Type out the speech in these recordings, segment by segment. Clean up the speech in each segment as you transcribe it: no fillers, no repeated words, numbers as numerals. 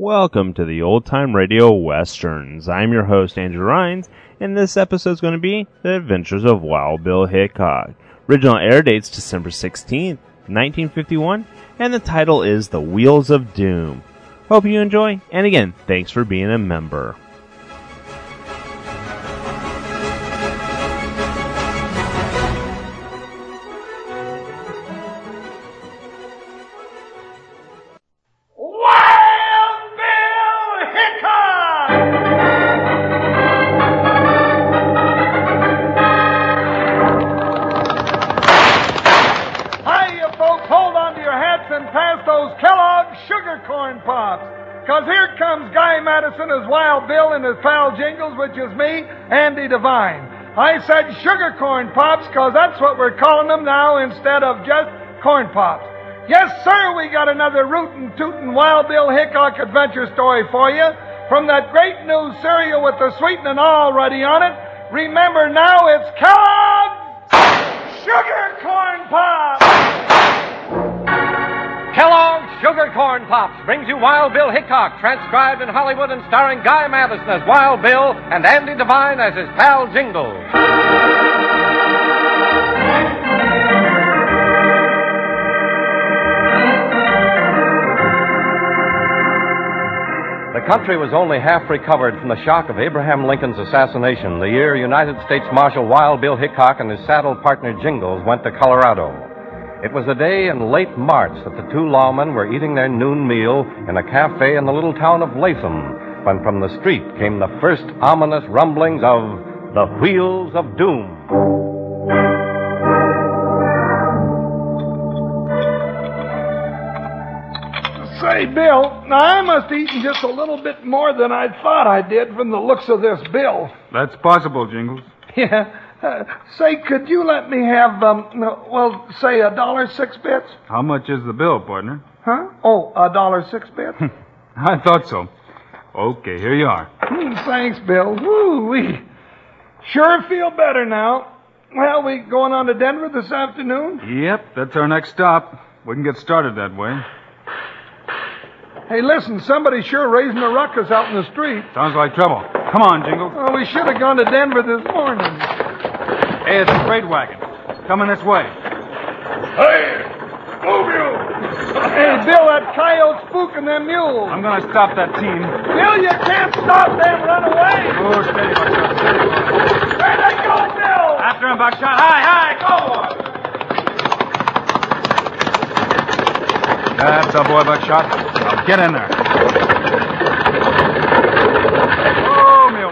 Welcome to the Old Time Radio Westerns. I'm your host, Andrew Rhines, and this episode is going to be The Adventures of Wild Bill Hickok. Original air date's December 16th, 1951, and the title is The Wheels of Doom. Hope you enjoy, and again, thanks for being a member. As Wild Bill and his pal Jingles, which is me, Andy Devine. I said sugar corn pops because that's what we're calling them now instead of just corn pops. Yes, sir, we got another rootin' tootin' Wild Bill Hickok adventure story for you from that great new cereal with the sweetening already on it. Remember now, it's Kellogg's Sugar Corn Pops! Kellogg's Sugar Corn Pops brings you Wild Bill Hickok, transcribed in Hollywood and starring Guy Madison as Wild Bill and Andy Devine as his pal Jingles. The country was only half recovered from the shock of Abraham Lincoln's assassination the year United States Marshal Wild Bill Hickok and his saddle partner Jingles went to Colorado. It was a day in late March that the two lawmen were eating their noon meal in a cafe in the little town of Latham when from the street came the first ominous rumblings of the Wheels of Doom. Say, Bill, now I must have eaten just a little bit more than I thought I did from the looks of this bill. That's possible, Jingles. Yeah. Say, could you let me have, say $1.06? How much is the bill, partner? Huh? Oh, $1.06? I thought so. Okay, here you are. Thanks, Bill. Woo-wee. Sure feel better now. Well, we going on to Denver this afternoon? Yep, that's our next stop. We can get started that way. Hey, listen, somebody's sure raising a ruckus out in the street. Sounds like trouble. Come on, Jingles. Oh, we should have gone to Denver this morning. Hey, it's a freight wagon. Coming this way. Hey, move you! Hey, Bill, that coyote's spooking them mules. I'm going to stop that team. Bill, you can't stop them. Run away. Oh, steady, Buckshot, steady. Where they go, Bill? After him, Buckshot. Hi, go! That's a boy, Buckshot. Now get in there. Whoa, mule.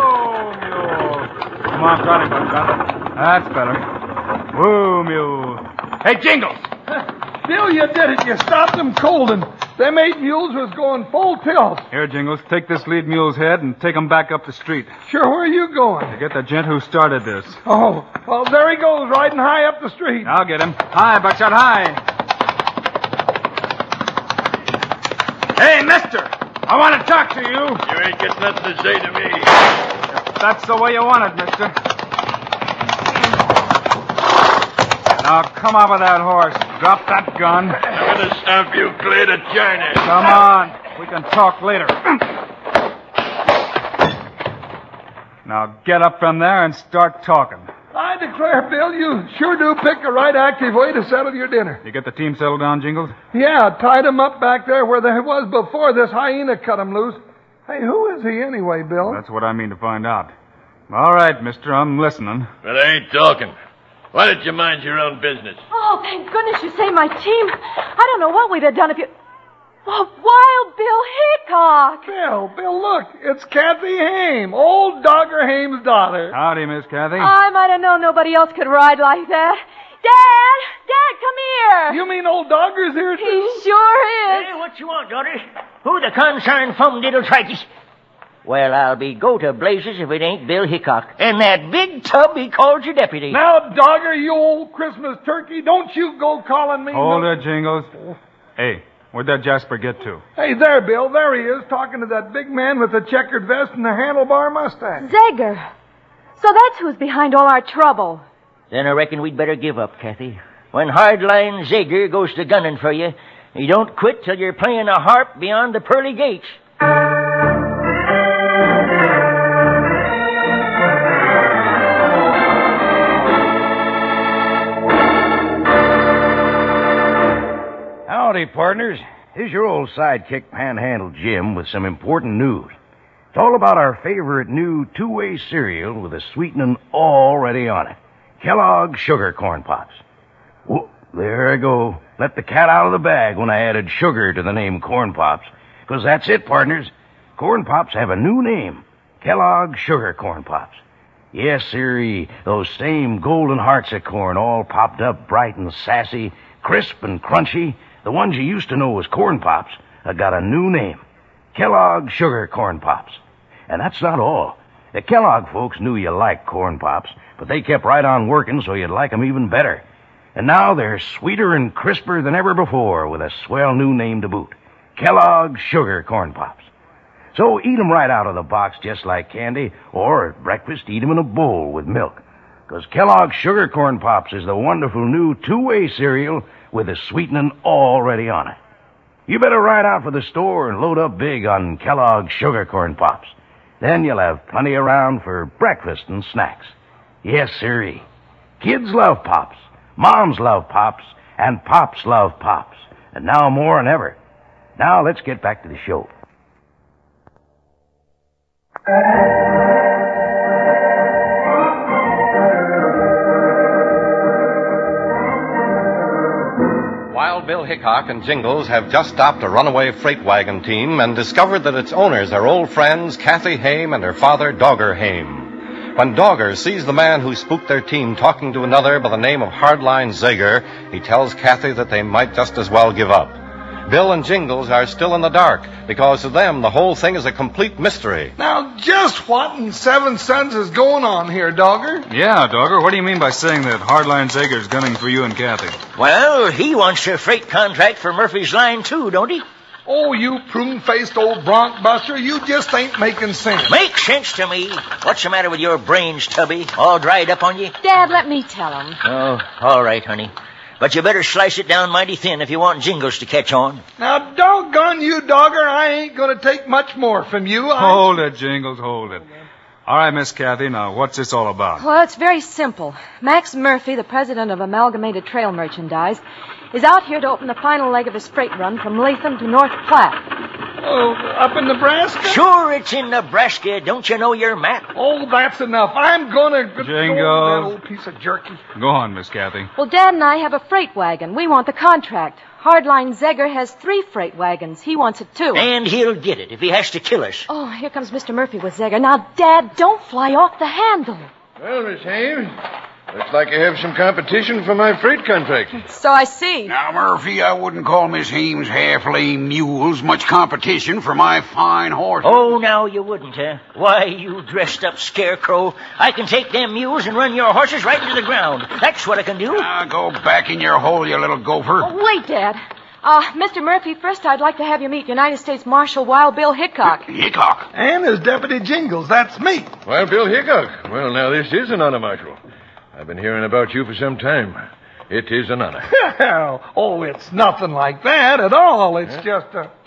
Come on, trot him, Buckshot. That's better. Woo, mule. Hey, Jingles! Bill, you did it. You stopped them cold, and them 8 mules was going full tilt. Here, Jingles, take this lead mule's head and take him back up the street. Sure, where are you going? To get the gent who started this. Oh, well, there he goes, riding high up the street. I'll get him. Hi, Buckshot, hi. Hey, mister! I want to talk to you. You ain't got nothing to say to me. If that's the way you want it, mister. Now, come off of that horse. Drop that gun. I'm going to stamp you clear to China. Come on. We can talk later. Now, get up from there and start talking. I declare, Bill, you sure do pick a right active way to settle your dinner. You get the team settled down, Jingles? Yeah, tied them up back there where they was before this hyena cut them loose. Hey, who is he anyway, Bill? That's what I mean to find out. All right, mister, I'm listening. But I ain't talking. Why don't you mind your own business? Oh, thank goodness you saved my team. I don't know what we'd have done if you... Oh, Wild Bill Hickok. Bill, look. It's Kathy Haim, old Dogger Haim's daughter. Howdy, Miss Kathy. I might have known nobody else could ride like that. Dad, come here. You mean old Dogger's here, too? He sure is. Hey, what you want, daughter? Who the concerned fum-diddle-tritis? Well, I'll be go-to-blazes if it ain't Bill Hickok. And that big tub he called your deputy. Now, Dogger, you old Christmas turkey, don't you go calling me... Hold it, Jingles. Hey, where'd that Jasper get to? Hey, there, Bill. There he is, talking to that big man with the checkered vest and the handlebar mustache. Zegger. So that's who's behind all our trouble. Then I reckon we'd better give up, Kathy. When hardline Zager goes to gunning for you, You don't quit till you're playing a harp beyond the pearly gates. Howdy, partners. Here's your old sidekick, Panhandle Jim, with some important news. It's all about our favorite new two-way cereal with a sweetening already on it. Kellogg's Sugar Corn Pops. Whoa, there I go. Let the cat out of the bag when I added sugar to the name Corn Pops. 'Cause that's it, partners. Corn Pops have a new name. Kellogg's Sugar Corn Pops. Yes, sirree, those same golden hearts of corn all popped up bright and sassy, crisp and crunchy. The ones you used to know as Corn Pops have got a new name. Kellogg's Sugar Corn Pops. And that's not all. The Kellogg folks knew you liked Corn Pops, but they kept right on working so you'd like 'em even better. And now they're sweeter and crisper than ever before with a swell new name to boot. Kellogg's Sugar Corn Pops. So eat 'em right out of the box just like candy, or at breakfast eat 'em in a bowl with milk. 'Cause Kellogg's Sugar Corn Pops is the wonderful new two-way cereal with the sweetening already on it. You better ride out for the store and load up big on Kellogg's Sugar Corn Pops. Then you'll have plenty around for breakfast and snacks. Yes, sirree. Kids love Pops, moms love Pops, and Pops love Pops. And now more than ever. Now let's get back to the show. Wild Bill Hickok and Jingles have just stopped a runaway freight wagon team and discovered that its owners are old friends Kathy Haim and her father, Dogger Haim. When Dogger sees the man who spooked their team talking to another by the name of Hardline Zager, he tells Kathy that they might just as well give up. Bill and Jingles are still in the dark because to them the whole thing is a complete mystery. Now, just what in seven suns is going on here, Dogger? Yeah, Dogger, what do you mean by saying that Hardline Zager's gunning for you and Kathy? Well, he wants a freight contract for Murphy's Line, too, don't he? Oh, you prune-faced old bronc buster, you just ain't making sense. Makes sense to me. What's the matter with your brains, Tubby? All dried up on you? Dad, let me tell him. Oh, all right, honey. But you better slice it down mighty thin if you want Jingles to catch on. Now, doggone you, Dogger, I ain't going to take much more from you. Hold it, Jingles, hold it. All right, Miss Kathy, now, what's this all about? Well, it's very simple. Max Murphy, the president of Amalgamated Trail Merchandise, is out here to open the final leg of his freight run from Latham to North Platte. Oh, up in Nebraska? Sure, it's in Nebraska. Don't you know your map? Oh, that's enough. I'm going to... Jingles. That old piece of jerky. Go on, Miss Kathy. Well, Dad and I have a freight wagon. We want the contract. Hardline Zager has 3 freight wagons. He wants it, too. And he'll get it if he has to kill us. Oh, here comes Mr. Murphy with Zager. Now, Dad, don't fly off the handle. Well, Miss Haim, looks like you have some competition for my freight contract. So I see. Now, Murphy, I wouldn't call Miss Haim's half-lame mules much competition for my fine horses. Oh, now you wouldn't, huh? Why, you dressed-up scarecrow. I can take them mules and run your horses right into the ground. That's what I can do. Now, go back in your hole, you little gopher. Oh, wait, Dad. Mr. Murphy, first I'd like to have you meet United States Marshal Wild Bill Hickok. Hickok? And his deputy Jingles. That's me. Well, Bill Hickok. Well, now, this is an honor, Marshal. I've been hearing about you for some time. It is an honor. Oh, it's nothing like that at all. It's just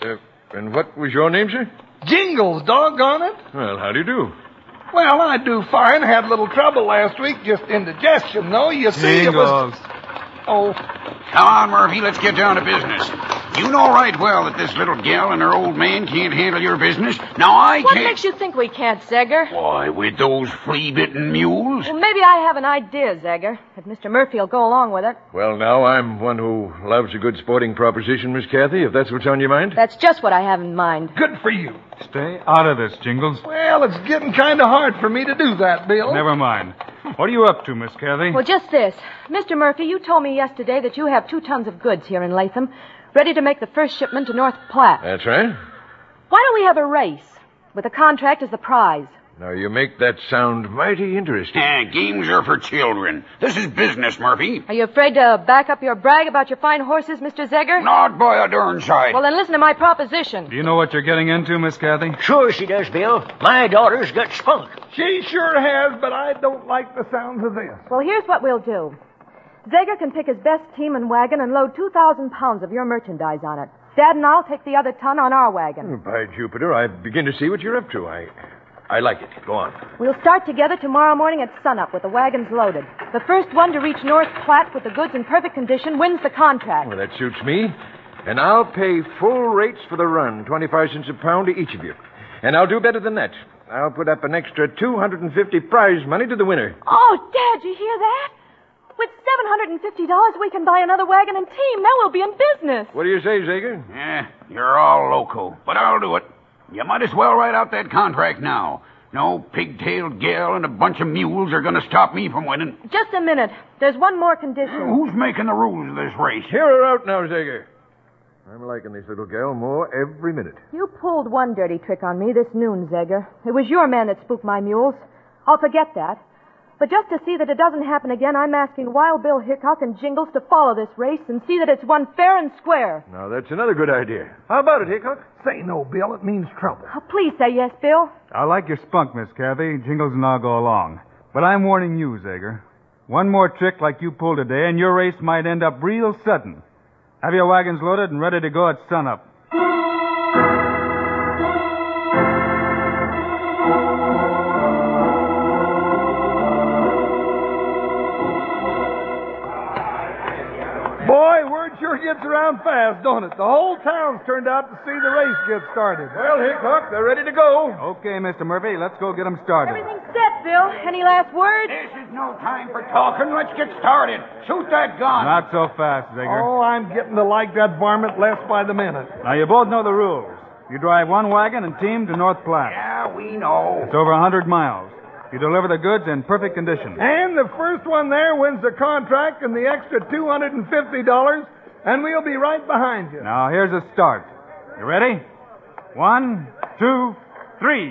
And what was your name, sir? Jingles, doggone it. Well, how do you do? Well, I do fine. Had a little trouble last week, just indigestion, though. You see, Jingles. it was... Oh, Come on, Murphy, let's get down to business. You know right well that this little gal and her old man can't handle your business. Now, I What can't... makes you think we can't, Zager? Why, with those flea-bitten mules? Well, maybe I have an idea, Zager. If Mr. Murphy will go along with it. Well, now, I'm one who loves a good sporting proposition, Miss Kathy, if that's what's on your mind. That's just what I have in mind. good for you. Stay out of this, Jingles. Well, it's getting kind of hard for me to do that, Bill. Never mind. What are you up to, Miss Kathy? Well, just this. Mr. Murphy, you told me yesterday that you have 2 tons of goods here in Latham, ready to make the first shipment to North Platte. That's right. Why don't we have a race, with the contract as the prize? Now, you make that sound mighty interesting. Games are for children. This is business, Murphy. Are you afraid to back up your brag about your fine horses, Mr. Zager? Not by a darn sight. Well, then listen to my proposition. Do you know what you're getting into, Miss Kathy? Sure she does, Bill. My daughter's got spunk. She sure has, but I don't like the sounds of this. Well, here's what we'll do. Zager can pick his best team and wagon and load 2,000 pounds of your merchandise on it. Dad and I'll take the other ton on our wagon. By Jupiter, I begin to see what you're up to. I like it. Go on. We'll start together tomorrow morning at sunup with the wagons loaded. The first one to reach North Platte with the goods in perfect condition wins the contract. Well, that suits me. And I'll pay full rates for the run, 25 cents a pound to each of you. And I'll do better than that. I'll put up an extra $250 prize money to the winner. Oh, Dad, you hear that? With $750, we can buy another wagon and team. Now we'll be in business. What do you say, Zager? You're all loco, but I'll do it. You might as well write out that contract now. No pig-tailed gal and a bunch of mules are going to stop me from winning. Just a minute. There's one more condition. Who's making the rules of this race? Hear her out now, Zager. I'm liking this little gal more every minute. You pulled one dirty trick on me this noon, Zager. It was your man that spooked my mules. I'll forget that. But just to see that it doesn't happen again, I'm asking Wild Bill Hickok and Jingles to follow this race and see that it's won fair and square. Now, that's another good idea. How about it, Hickok? Say no, Bill. It means trouble. Oh, please say yes, Bill. I like your spunk, Miss Kathy. Jingles and I'll go along. But I'm warning you, Zager. One more trick like you pulled today, and your race might end up real sudden. Have your wagons loaded and ready to go at sunup. Boy, word sure gets around fast, don't it? The whole town's turned out to see the race get started. Well, Hickok, they're ready to go. Okay, Mr. Murphy, let's go get them started. Everything's set, Bill. Any last words? This is no time for talking. Let's get started. Shoot that gun. Not so fast, Zager. Oh, I'm getting to like that varmint less by the minute. Now, you both know the rules. You drive one wagon and team to North Platte. Yeah, we know. It's over 100 miles. You deliver the goods in perfect condition. And the first one there wins the contract and the extra $250, and we'll be right behind you. Now, here's a start. You ready? 1, 2, 3.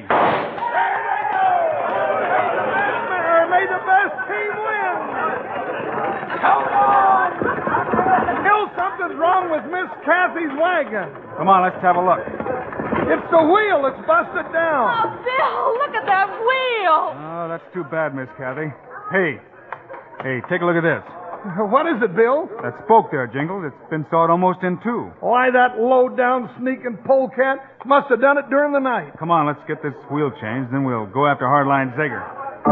May the best team win. Come on. Bill, something's wrong with Miss Kathy's wagon. Come on, let's have a look. It's the wheel. It's busted down. Oh, Bill, look at that wheel. Oh, that's too bad, Miss Kathy. Hey, take a look at this. What is it, Bill? That spoke there, Jingles. It's been sawed almost in two. Why, that low-down sneaking polecat must have done it during the night. Come on, let's get this wheel changed, then we'll go after Hardline Zager.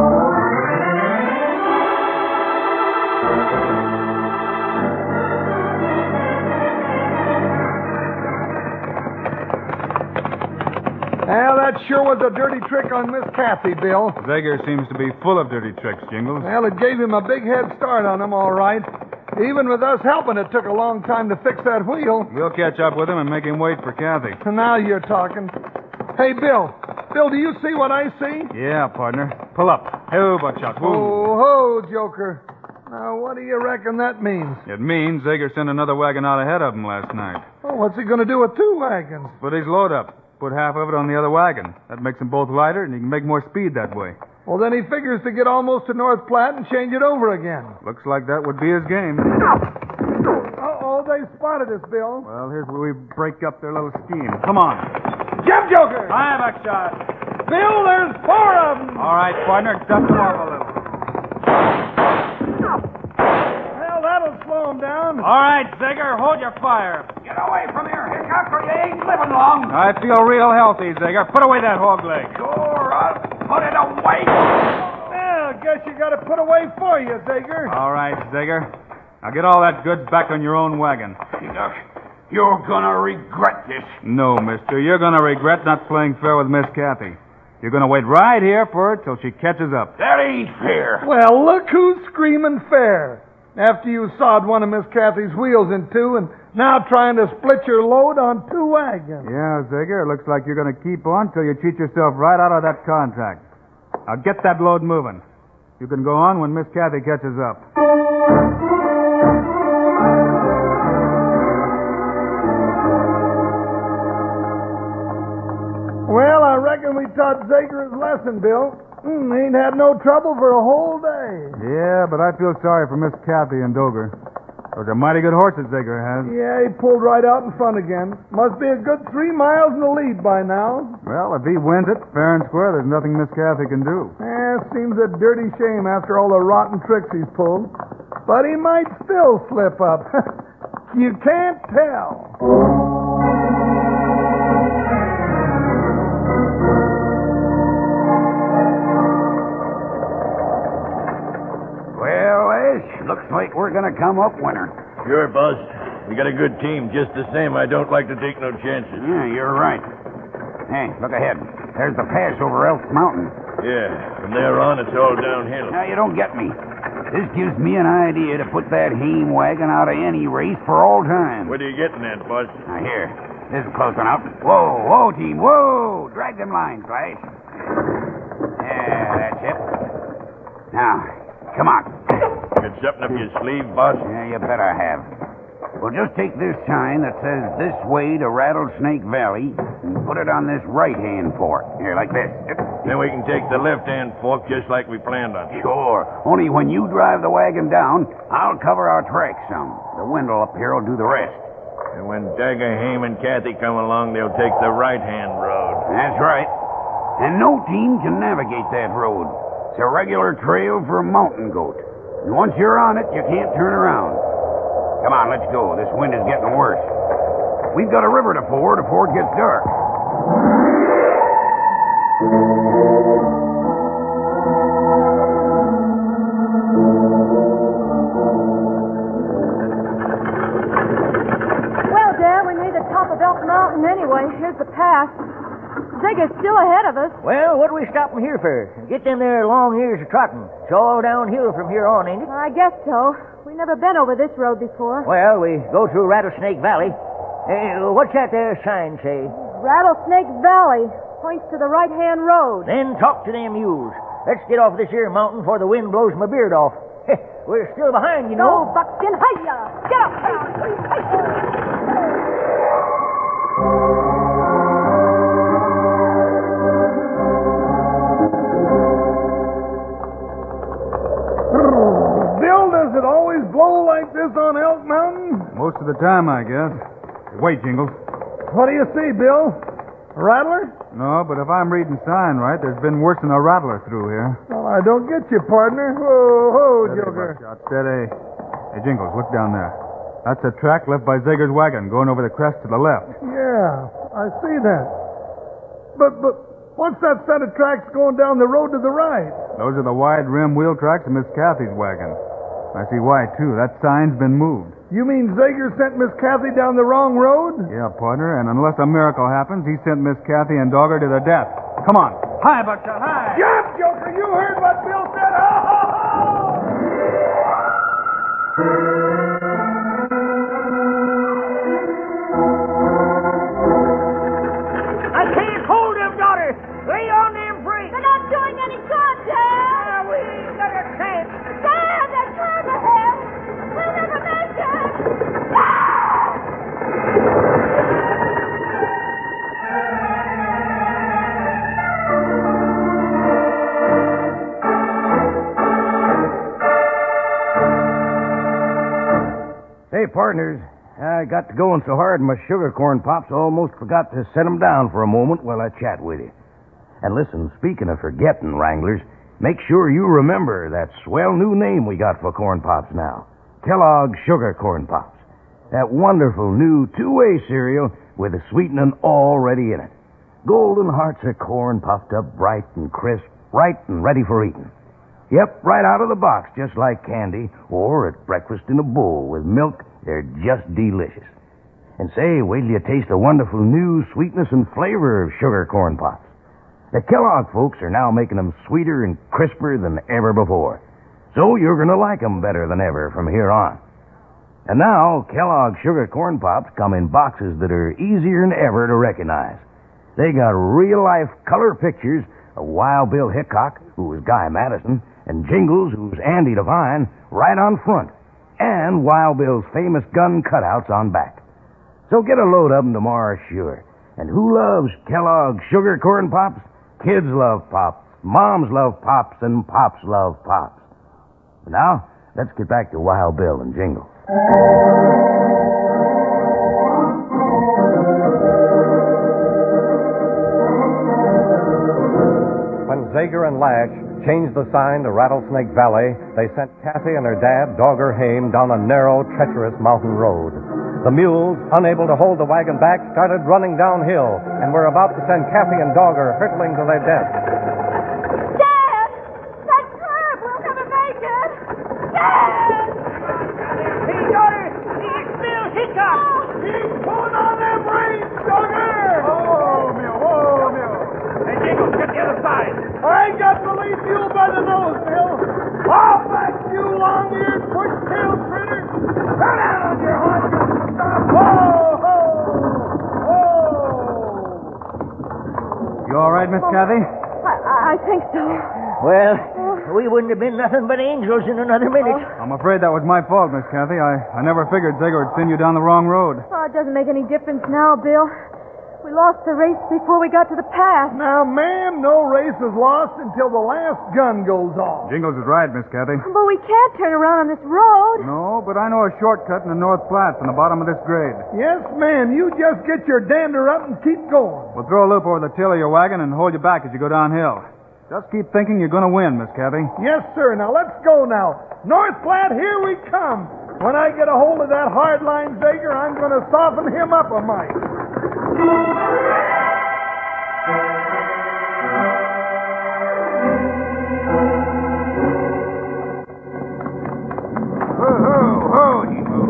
Well, that sure was a dirty trick on Miss Kathy, Bill. Zager seems to be full of dirty tricks, Jingles. Well, it gave him a big head start on him, all right. Even with us helping, it took a long time to fix that wheel. We'll catch up with him and make him wait for Kathy. Now you're talking. Hey, Bill. Bill, do you see what I see? Yeah, partner. Pull up. Ho, buckshot. Oh, Joker. Now, what do you reckon that means? It means Zager sent another wagon out ahead of him last night. Oh, what's he going to do with two wagons? Put his load up. Put half of it on the other wagon. That makes them both lighter, and he can make more speed that way. Well, then he figures to get almost to North Platte and change it over again. Looks like that would be his game. Uh-oh, they spotted us, Bill. Well, here's where we break up their little scheme. Come on. Jump, Joker! Hi, buckshot. Bill, there's four of them. All right, partner, dust them off a little. Well, that'll slow them down. All right, Zager, hold your fire. Get away from here, Hickok, or you ain't living long. I feel real healthy, Zager. Put away that hog leg. Sure, I'll put it away. Well, guess you got to put away for you, Zager. All right, Zager. Now get all that goods back on your own wagon. Hickok, you're gonna regret this. No, mister. You're going to regret not playing fair with Miss Kathy. You're going to wait right here for her till she catches up. That ain't fair. Well, look who's screaming fair. After you sawed one of Miss Kathy's wheels in two and now trying to split your load on two wagons. Yeah, Zager, it looks like you're going to keep on till you cheat yourself right out of that contract. Now get that load moving. You can go on when Miss Kathy catches up. Well, I reckon we taught Zager his lesson, Bill. He ain't had no trouble for a whole day. Yeah, but I feel sorry for Miss Kathy and Doger. Those are mighty good horses Zager has. Yeah, he pulled right out in front again. Must be a good 3 miles in the lead by now. Well, if he wins it, fair and square, there's nothing Miss Kathy can do. Seems a dirty shame after all the rotten tricks he's pulled. but he might still slip up. You can't tell. Well, Ash, looks like we're going to come up winner. Sure, boss. We got a good team. Just the same, I don't like to take no chances. Yeah, you're right. Hey, look ahead. There's the pass over Elk Mountain. Yeah, from there on, it's all downhill. Now, you don't get me. This gives me an idea to put that Haim wagon out of any race for all time. What are you getting at, boss? Now, here. This is close enough. Whoa, whoa, team, whoa! Drag them lines, Flash. Yeah, that's it. Now, come on. Got something up your sleeve, boss? Yeah, you better have. Well, just take this sign that says this way to Rattlesnake Valley and put it on this right-hand fork. Here, like this. Then we can take the left-hand fork just like we planned on. Sure. Only when you drive the wagon down, I'll cover our tracks some. The wind'll up here will do the rest. And when Dagger, Haim, and Kathy come along, they'll take the right-hand road. That's right. And no team can navigate that road. It's a regular trail for a mountain goat. And once you're on it, you can't turn around. Come on, let's go. This wind is getting worse. We've got a river to ford before it gets dark. Well, Dad, we made the top of Elk Mountain anyway. Here's the pass. Zigger's still ahead of us. Well, what are we stopping here for? Get them there long ears of trotting. It's all downhill from here on, ain't it? I guess so. We've never been over this road before. Well, we go through Rattlesnake Valley. What's that there sign say? Rattlesnake Valley points to the right-hand road. Then talk to them mules. Let's get off this here mountain before the wind blows my beard off. We're still behind, you know. Go, Buckskin. Hiya! Get up! Bill, does it always blow like this on Elk Mountain? Most of the time, I guess. Wait, Jingles. What do you see, Bill? A rattler? No, but if I'm reading sign right, there's been worse than a rattler through here. Well, I don't get you, partner. Whoa, whoa, Steady, Joker. Buckshot, steady. Hey, Jingles, look down there. That's a track left by Zager's wagon going over the crest to the left. Yeah, I see that. But what's that set of tracks going down the road to the right? Those are the wide rim wheel tracks of Miss Kathy's wagon. I see why, too. That sign's been moved. You mean Zager sent Miss Kathy down the wrong road? Yeah, partner, and unless a miracle happens, he sent Miss Kathy and Dogger to their death. Come on. Hi, Buckshot, hi! Jump, Joker! You heard what Bill said! Ho, ho, ho! I can't hold them, daughter. Lay on them brakes. They're not doing any good, Dad. We ain't got a chance. Dad, they're cars ahead. We'll never make it. Say, partners, I got to going so hard my sugar corn pops I almost forgot to set 'em down for a moment while I chat with you. And listen, speaking of forgetting, Wranglers, make sure you remember that swell new name we got for corn pops now. Kellogg's Sugar Corn Pops. That wonderful new two-way cereal with the sweetening already in it. Golden hearts of corn puffed up bright and crisp, right and ready for eating. Yep, right out of the box, just like candy, or at breakfast in a bowl with milk. They're just delicious. And say, wait till you taste the wonderful new sweetness and flavor of Sugar Corn Pops. The Kellogg folks are now making them sweeter and crisper than ever before. So you're going to like them better than ever from here on. And now, Kellogg's Sugar Corn Pops come in boxes that are easier than ever to recognize. They got real-life color pictures of Wild Bill Hickok, who was Guy Madison, and Jingles, who's Andy Devine, right on front, and Wild Bill's famous gun cutouts on back. So get a load of them tomorrow, sure. And who loves Kellogg's Sugar Corn Pops? Kids love Pops, moms love Pops, and Pops love Pops. But now, let's get back to Wild Bill and Jingles. When Zager and Lash changed the sign to Rattlesnake Valley, they sent Kathy and her dad, Dogger Haim, down a narrow, treacherous mountain road. The mules, unable to hold the wagon back, started running downhill and were about to send Kathy and Dogger hurtling to their death. Dad! That curb! We'll never make it! Dad! Hey, daughter, here's Bill Hickok. He's pulling on them reins, Dogger! Hey, Jingles, get the other side. I ain't got the lead mule by the nose, Bill. Off back, you long-eared, push-tailed critter. Turn out on your haunches and stop. Ho, ho, ho. You all right, Miss Kathy? I think so. Well, we wouldn't have been nothing but angels in another minute. I'm afraid that was my fault, Miss Kathy. I never figured Zegger would send you down the wrong road. Oh, it doesn't make any difference now, Bill. We lost the race before we got to the pass. Now, ma'am, no race is lost until the last gun goes off. Jingles is right, Miss Kathy. But we can't turn around on this road. No, but I know a shortcut in the North Platte from the bottom of this grade. Yes, ma'am. You just get your dander up and keep going. We'll throw a loop over the tail of your wagon and hold you back as you go downhill. Just keep thinking you're going to win, Miss Kathy. Yes, sir. Now, let's go now. North Platte, here we come. When I get a hold of that hardline Zegger, I'm going to soften him up a mite. Ho,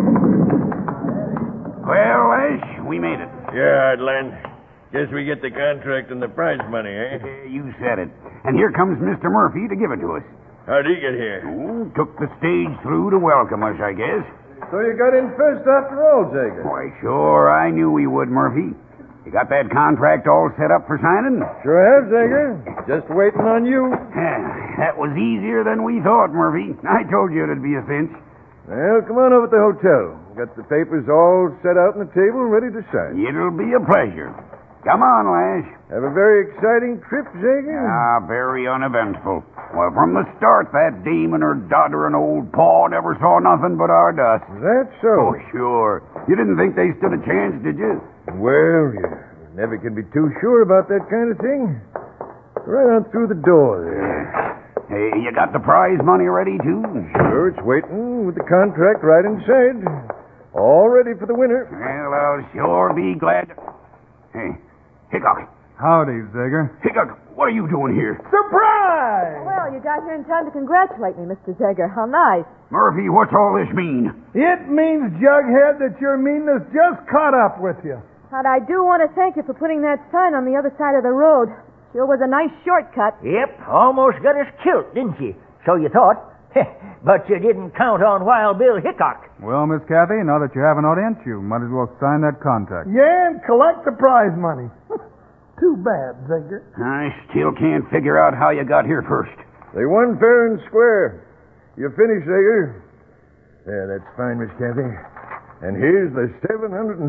well, Ash, we made it. Yeah, Adlan. Guess we get the contract and the prize money, eh? You said it. And here comes Mr. Murphy to give it to us. How'd he get here? Oh, took the stage through to welcome us, I guess. So you got in first after all, Zegger? Why, sure, I knew we would, Murphy. You got that contract all set up for signing? Sure have, Zegger. Just waiting on you. That was easier than we thought, Murphy. I told you it'd be a cinch. Well, come on over to the hotel. Got the papers all set out on the table, ready to sign. It'll be a pleasure. Come on, Lash. Have a very exciting trip, Zegger? Very uneventful. Well, from the start, that dame and her doddering old paw never saw nothing but our dust. Is that so? Oh, sure. You didn't think they stood a chance, did you? Well, you never can be too sure about that kind of thing. Right on through the door there. Hey, you got the prize money ready, too? Sure, it's waiting with the contract right inside. All ready for the winner. Well, I'll sure be glad to... Hey, Hickok. Howdy, Zegger. Hickok, what are you doing here? Surprise! Well, you got here in time to congratulate me, Mr. Zegger. How nice. Murphy, what's all this mean? It means, Jughead, that your meanness just caught up with you. And I do want to thank you for putting that sign on the other side of the road. Sure was a nice shortcut. Yep, almost got us killed, didn't you? So you thought. But you didn't count on Wild Bill Hickok. Well, Miss Kathy, now that you have an audience, you might as well sign that contract. Yeah, and collect the prize money. Too bad, Zegger. I still can't figure out how you got here first. They won fair and square. You finished, Zegger. Yeah, that's fine, Miss Kathy. And here's the $750.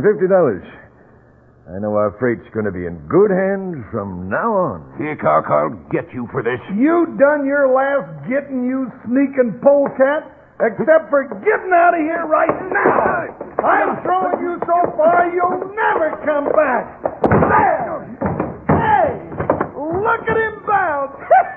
I know our freight's going to be in good hands from now on. Hickok, I'll get you for this. You done your last getting, you sneaking polecat, except for getting out of here right now. I'm throwing you so far you'll never come back. There! Hey! Look at him bounce!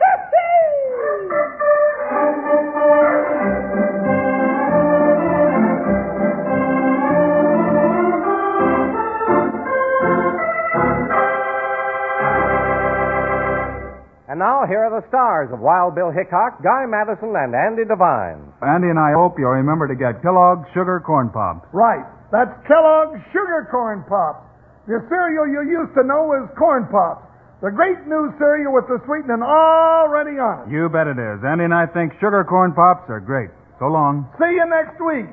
And now, here are the stars of Wild Bill Hickok, Guy Madison, and Andy Devine. Andy and I hope you'll remember to get Kellogg's Sugar Corn Pops. Right. That's Kellogg's Sugar Corn Pops. The cereal you used to know as Corn Pops. The great new cereal with the sweetening already on it. You bet it is. Andy and I think Sugar Corn Pops are great. So long. See you next week.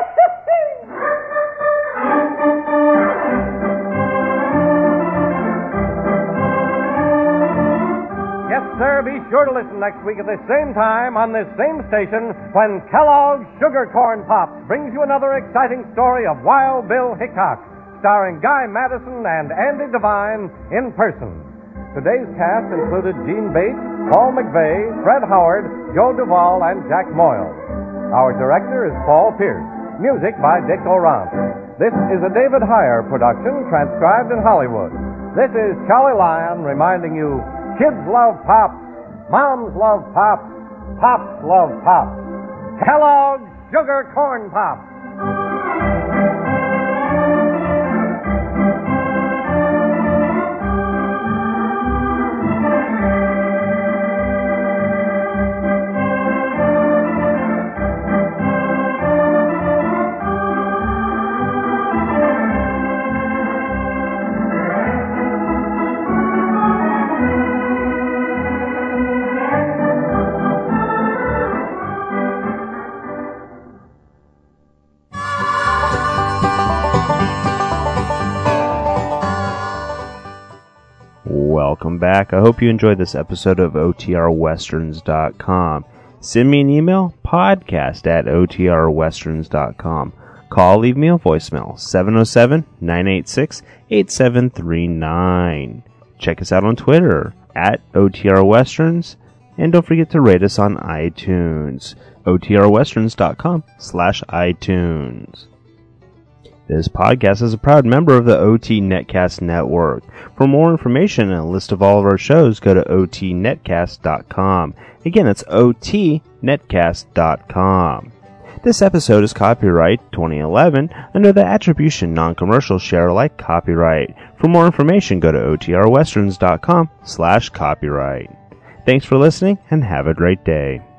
Yes, sir, be sure to listen next week at the same time on this same station when Kellogg's Sugar Corn Pops brings you another exciting story of Wild Bill Hickok, starring Guy Madison and Andy Devine in person. Today's cast included Gene Bates, Paul McVeigh, Fred Howard, Joe Duvall, and Jack Moyle. Our director is Paul Pierce. Music by Dick Oran. This is a David Heyer production transcribed in Hollywood. This is Charlie Lyon reminding you, kids love pops, Moms love Pops. Pops love Pops. Kellogg's Sugar Corn Pops. Welcome back. I hope you enjoyed this episode of OTRWesterns.com. Send me an email, podcast@OTRWesterns.com. Call, leave me a voicemail, 707-986-8739. Check us out on Twitter, @OTRWesterns, and don't forget to rate us on iTunes, OTRWesterns.com/iTunes. This podcast is a proud member of the OT Netcast Network. For more information and a list of all of our shows, go to OTNetcast.com. Again, it's OTNetcast.com. This episode is copyright 2011 under the Attribution Non-Commercial Share Alike copyright. For more information, go to OTRWesterns.com/copyright. Thanks for listening and have a great day.